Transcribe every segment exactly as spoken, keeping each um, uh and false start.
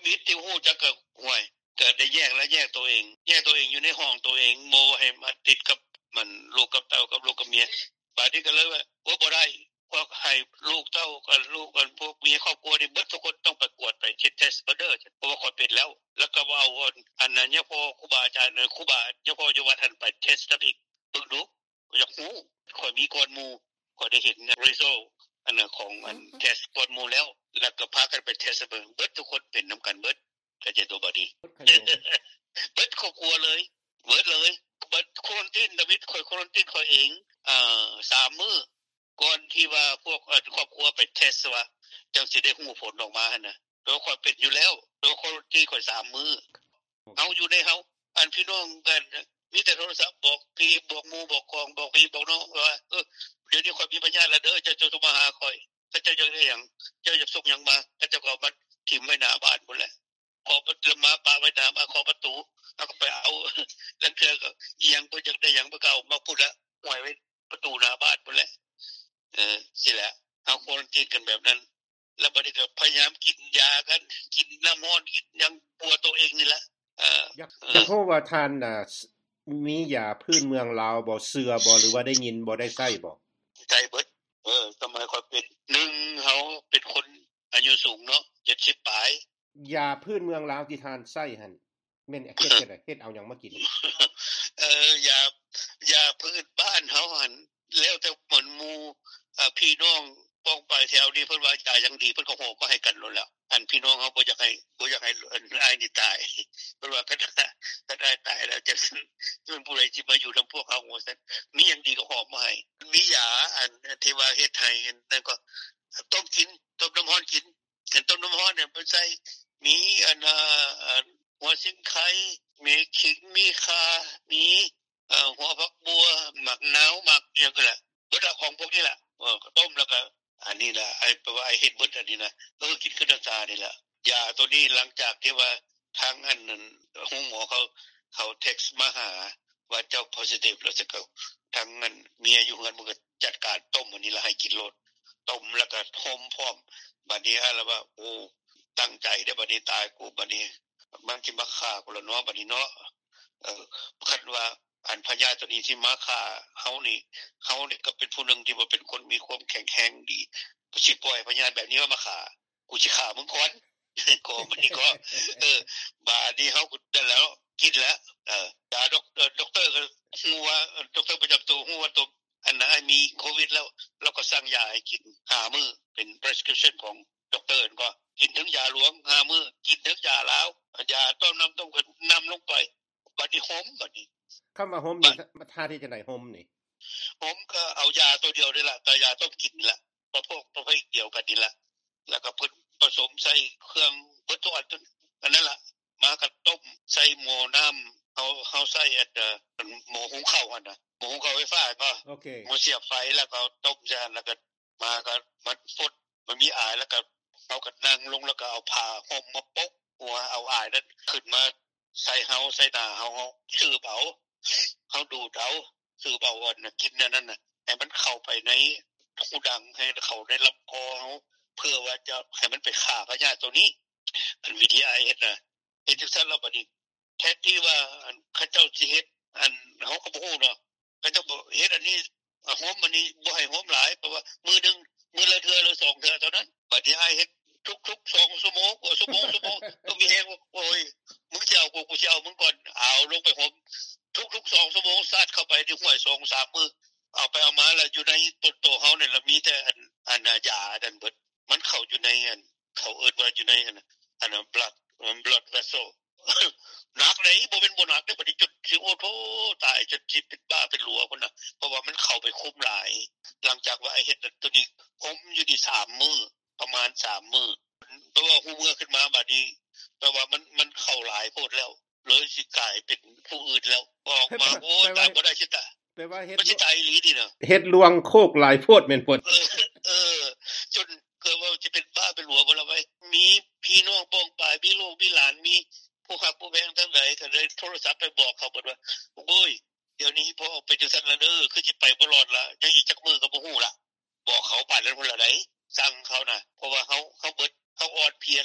วิดที่ฮู้จักก็ห่วยก็ได้แยกและแยกตัวเองแยกตัวเองอยู่ในห้องตัวเองบ่ให้มาติดกับมันลูกกับเต้ากับลูกกับเมียบาดนี้ก็เลยว่าโอ้บ่ได้พวกให้ลูกเต้ากับลูกกันพวกเมียครอบครัวนี่เบิดทุกคนต้องไปกวดไปเช็ดเทสเบอร์เดอร์เพราะว่าข้อยเป็นแล้วแล้วก็ว่าเอาอันนั้นเนี่ยพอครูบาอาจารย์ครูบาเนี่ยพออยู่ว่าท่านไปเทสต์อีกเบิ่งดูอยากฮู้ข้อยมีก่อนหมู่ข้อยได้เห็น result อันนั้นของอันเทสก่อนหมู่แล้วแล้วก็พากันไปเทสเบิ่งเบิดทุกคนเป็นนํกันเบิดก็จะตัวบ่ดีเบิดครอบครัวเลยเบิดเลยเบิดควอรันทีนดาวิดข้อยควอรันทีนข้อยเองเอ่อสามมื้อก่อนที่ว่าพวกครอบครัวไปเทสว่าจังสิได้ฮู้ผลออกมาหั่นน่ะแล้วข้อยเป็นอยู่แล้วแล้วควอรันทีนข้อยสามมื้อเฮาอยู่ในเฮาอันพี่น้องกันมีแต่โทรศัพท์บอกพี่บอกหมู่บอกกองบอกพี่บอกน้องว่าเออเดี๋ยวนี้ข้อยมีปัญญาแล้วเด้อจะจะมาหาข้อยถ้าเจ้าอยากได้หยังเจ้าอยากส่งหยังมาถ้าเจ้าก็เอามาทิ่มไว้หน้าบ้านพุ่นแหละขอประตูมาปาไว้หน้ามาขอประตูแล้วก็ไปเอาแล้วเทื่อก็อีหยังบ่อยากได้หยังบ่ก็เอามาพูดละห้อยไว้ประตูหน้าบ้านพุ่นแหละเออสิแหละเฮาควอรันทีนกันแบบนั้นแล้วบัดนี้ก็พยายามกินยากันกินน้ำร้อนกินหยังปัวตัวเองนี่ล่ะเอ่ออยากอยากฮู้ว่าท่านน่ะมียาพื้นเมืองลาวบ่เชื่อบ่หรือว่าได้ยินบ่ได้ใช้บ่ใช้เบิดเออสมัยข้อยเป็นหนึ่งเฮาเป็นคนอายุสูงเนาะเจ็ดสิบปลายยาพื้นเมืองลาวที่ท่านใช้หั่นแม่นเฮ็ดจังได๋เฮ็ดเอาหยังมากินเอ่อยายาพื้นบ้านเฮาหั่นแล้วแต่หมู่หมู่อ่าพี่น้องป้องไปแถวนี้เพิ่นว่ายายังดีเพิ่นก็โหก็ให้กันโลดแล้วอันพี่น้องเฮาบ่อยากให้บ่อยากให้อ้ายนี่ตายเพิ่นว่าคันถ้าได้ตายแล้วจะมันผู้ใดสิมาอยู่นํพวกเฮาว่าซั่นมีหยังดีก็หอบมาให้มียาอันที่ว่าเฮ็ดให้นั่นก็ต้มกินต้มน้ำร้อนกินอันต้มน้ำร้อนเนี่ยเพิ่นใส่มีอันน่ะหัวสิงไข่มีขิงมีข่ามีเอ่อหัวผักบัวหมักนาวหมักหยังก็แหละเบิดของพวกนี้แหละเออต้มแล้วก็อันนี้ล่ะไอ้แปลว่าไอ้เฮ็ดเบิดอันนี้นะเออกินคือน้ำตานี่ล่ะยาตัวนี้หลังจากที่ว่าทางอันนั้นฮู้หมอเขาเขาเท็กซ์มาหาว่าเจ้า positive แล้วจะก็ทางนั้นเมียอยู่เฮือนมันก็จัดการต้มอันนี้ล่ะให้กินโลดต้มแล้วก็ห่มพร้อมบัดนี้อะแล้วว่าโอ้ตั้งใจได้บัดนี้ตายกูบัดนี้มันสิมาฆ่ากูแล้วเนาะบัดนี้เนาะเออคันว่าอันพญาตัวนี้ที่มาฆ่าเฮานี่เฮานี่ก็เป็นผู้นึงที่ว่าเป็นคนมีความแข็งแรงดีสิปล่อยพญาแบบนี้มาฆ่ากูสิฆ่ามึงก่อนก็มันนี่ก็เออบาดนี้เฮาก็ได้แล้วกินแล้วเออยาด็อกด็อกเตอร์ก็ฮู้ว่าด็อกเตอร์ประจําตัวฮู้ว่าตัวอันนั้นมีโควิดแล้วแล้วก็สั่งยาให้กินห้ามื้อเป็น prescription ของด็อกเตอร์ก็กินทั้งยาหลวงห้ามื้อกินทั้งยาลาวยาต้มน้ำต้มก็นําลงไปบัดนี้หอมบัดนี้คำว่าหอมนี่ท่าที่จะได้หอมนี่หอมก็เอายาตัวเดียวนี่ล่ะแต่ยาต้มกินนี่ล่ะประพวกประเภทเดียวกันนี่ล่ะแล้วก็ผสมใส่เครื่องเบิดทุกอันอันนั้นล่ะมาก็ต้มใส่หม้อน้ําเฮาเฮาใส่อันหม้อหุงข้าวหั่นน่ะหม้อหุงข้าวไฟฟ้าก็โอเคหม้อเสียบไฟแล้วก็ต้มจั่นแล้วก็มาก็มันฟดมันมีอายแล้วก็เฮาก็นั่งลงแล้วก็เอาผ้าห่มมาปกหัวเอาอายนั้นขึ้นมาใส่เฮาใส่หน้าเฮาเฮาสืบเอาเฮาดูดเอาสืบเอาอันกินนั่นน่ะให้มันเข้าไปในหูดังให้เข้าในลำคอเฮาเพื่อว่าจะให้มันไปฆ่าพยาธิตัวนี้อันวิธีเฮ็ดน่ะเฮ็ดจังซั่นแล้วบัดนี้แท้ที่ว่าอันเขาเจ้าสิเฮ็ดอันเฮาก็บ่ฮู้เนาะเขาเจ้าบ่เฮ็ดอันนี้หอมอันนี้บ่ให้หอมหลายเพราะว่ามื้อนึงมื้อละเทื่อหรือสองเทื่อเท่านั้นบัดนี้อ้ายเฮ็ดทุกๆสองชั่วโมงกว่าชั่วโมงชั่วโมงก็มีแฮงโอ้ยมึงสิเอากูกูสิเอามึงก่อนเอาลงไปหอมทุกๆสองชั่วโมงซาดเข้าไปในห้วย สองสาม มื้อเอาไปเอามาแล้วอยู่ในต้นโตเฮานี่ล่ะมีแต่อันอันยาอันเบิดมันเข้าอยู่ในอันเขาเอิ้นว่าอยู่ในอันอัน blood blood vessel นักเลยบ่เป็นบ่นักเด้บัดนี้จุดสิโอโธตายจะสิเป็นบ้าเป็นหลัวพุ่นน่ะเพราะว่ามันเข้าไปคุมหลายหลังจากว่าไอ้เฮ็ดตัวนี้ผมอยู่ที่สามมื้อประมาณสามมื้อเพราะว่าฮู้เมื่อขึ้นมาบัดนี้แปลว่ามันมันเข้าหลายโพดแล้วเลยสิกลายเป็นผู้อื่นแล้วออกมาโอ้ตายบ่ได้สิตาแปลว่าเฮ็ดมันสิตายอีหลีดิน่ะเฮ็ดลวงโคกหลายโพดแม่นบ่เออเออจนเกิดว่าสิเป็นบ้าเป็นหลัวบ่ล่ะไว้มีพี่น้องป้องปายมีลูกมีหลานมีผู้ขับผู้แบงทั้งหลายก็เลยโทรศัพท์ไปบอกเขาเบิดว่าโอ้ยเดี๋ยวนี้พอไปจังซั่นแล้วเด้อคือสิไปบ่รอดล่ะยังอีกจักมื้อก็บ่ฮู้ล่ะบอกเขาปานนั้นพุ่นล่ะไดสั่งเขาน่ะเพราะว่าเฮาเฮาเบิดเฮาอ่อนเพลียแล้วนี่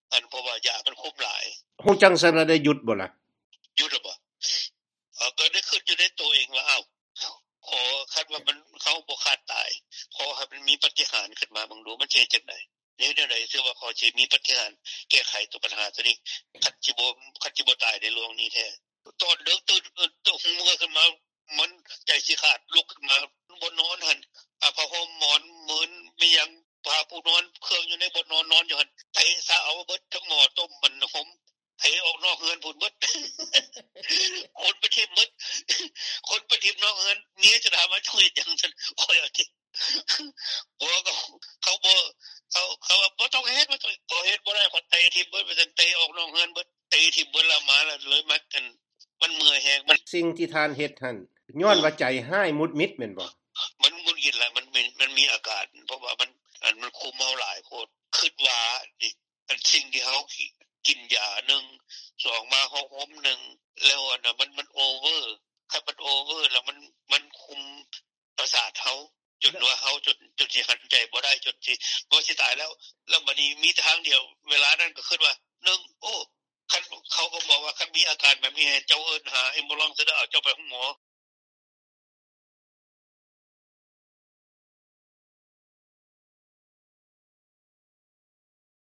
อันเพราะว่ายามันคุมหลายฮู้จังซั่นแล้วได้หยุดบ่ล่ะหยุดบ่เออก็ได้คิดอยู่ในตัวเองว่าอ้าวขอคันว่ามันเขาบ่ขาดตายขอให้มันมีปาฏิหาริย์ขึ้นมาเบิ่งดูมันสิเฮ็ดจังได๋นี่แนวใดซึ่งว่าขอสิมีปาฏิหาริย์แก้ไขตัวปัญหาตัวนี้คันสิบ่คันสิบ่ตายในโลกนี้แท้ตอนดึกตื่นตื่นหูเมื่อขึ้นมามันใจสิขาดลุกขึ้นมาบ่นอนหั่นอ่าผ้าห่มหมอนมื้นมีหยังพาผู้นอนเครื่องอยู่ในบ่นอนนอนอยู่หั่นไปซะเอาเบิดทั้งหม้อต้มมันห่มให้ออกนอกเฮือนพุ่นเบิดคนไปทิ่มหมดคนไปทิ่มนอกเฮือนเมียจะถามว่าช่วยจังซั่นข่อยเอาทิบ่ก็เขาบ่เขาเขาว่าบ่ต้องเฮ็ดบ่ต้องบ่เฮ็ดบ่ได้ขอเตะทิ่มเบิดไปซั่นเตะออกนอกเฮือนเบิดเตะทิ่มเบิดแล้วมาแล้วเลยมักกันมันเมื่อยแฮงมันสิ่งที่ท่านเฮ็ดหั่นย้อนว่าใจร้ายมุดมิดแม่นบ่มันมุนกินแล้วมันมีมันมีอาการเพราะว่ามันอันมันคุมเฮาหลายโพดคิดว่านี่อันสิ่งที่เฮากินยาหนึ่งสองมาห่มหนึ่งแล้วอันน่ะมันมันโอเวอร์ถ้ามันโอเวอร์แล้วมันมันคุมประสาทเฮาจนว่าเฮาจนจนสิหันใจบ่ได้จนสิบ่สิตายแล้วแล้วบัดนี้มีทางเดียวเวลานั้นก็คิดว่าหนึ่งโอ้คันเขาก็บอกว่าคันมีอาการแบบนี้ให้เจ้าเอิ้นหา ambulance เด้อเอาเจ้าไปหาหมอ